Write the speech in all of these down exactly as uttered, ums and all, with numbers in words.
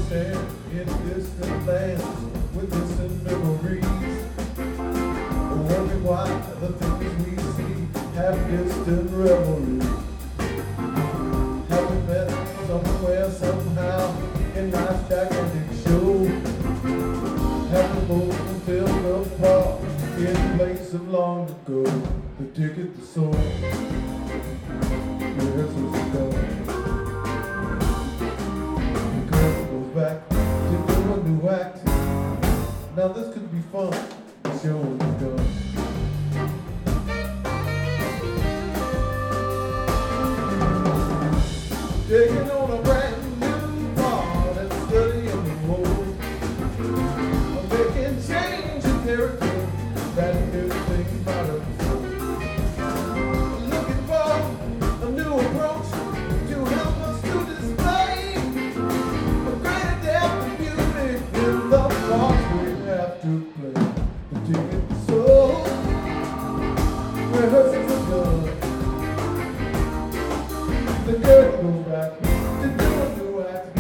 stand in distant lands with distant memories. Wondering why the things we see have distant revelries. Have we met somewhere, somehow, in life's gigantic show? Have we both filled apart in place of long ago? The ticket, the soul, rehearsals are done. The curtain goes back to do a new act. Now this could be fun, the show is done. Taking on a brand new part and studying the world. I'm making change in character, that new thing might have before. Looking for a new approach to help us to display a greater depth of beauty in the parts we have to play. The ticket, the soul, rehearsals are done. The curtain goes back to do a new act.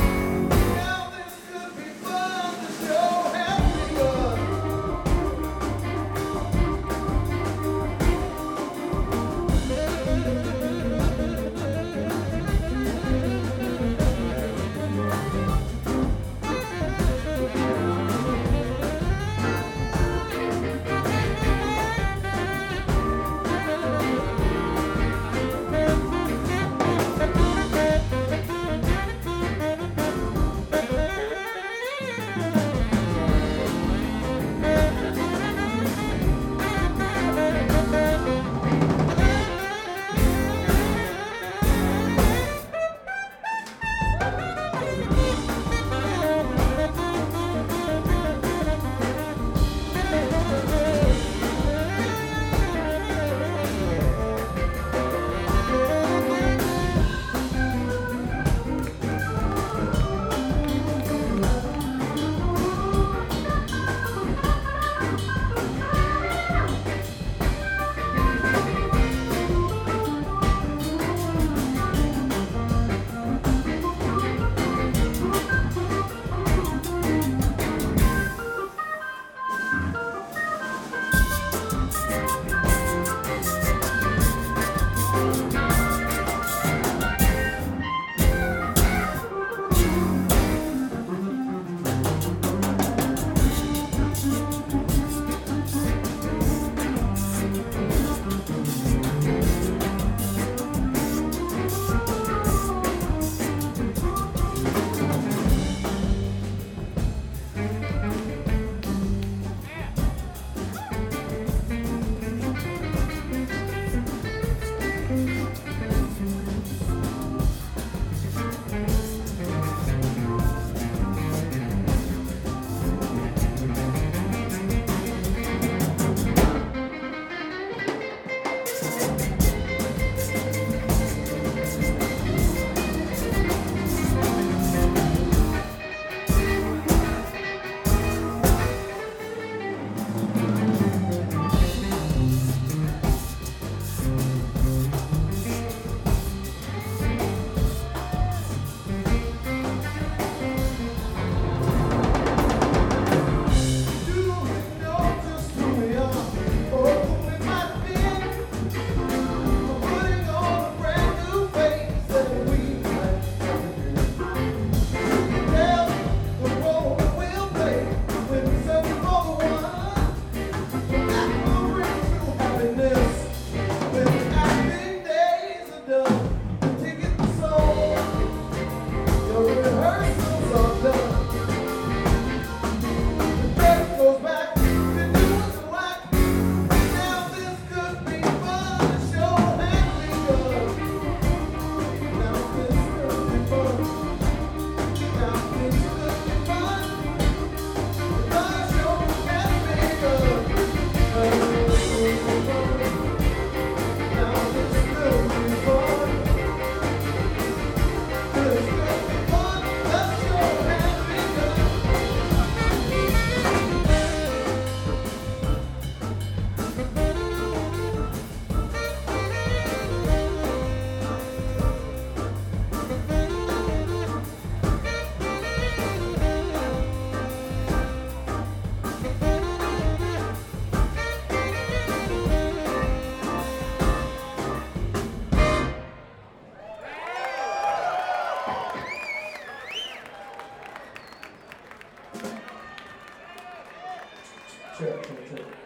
Now this could be fun, the show has begun. Let's go. Check, check, check.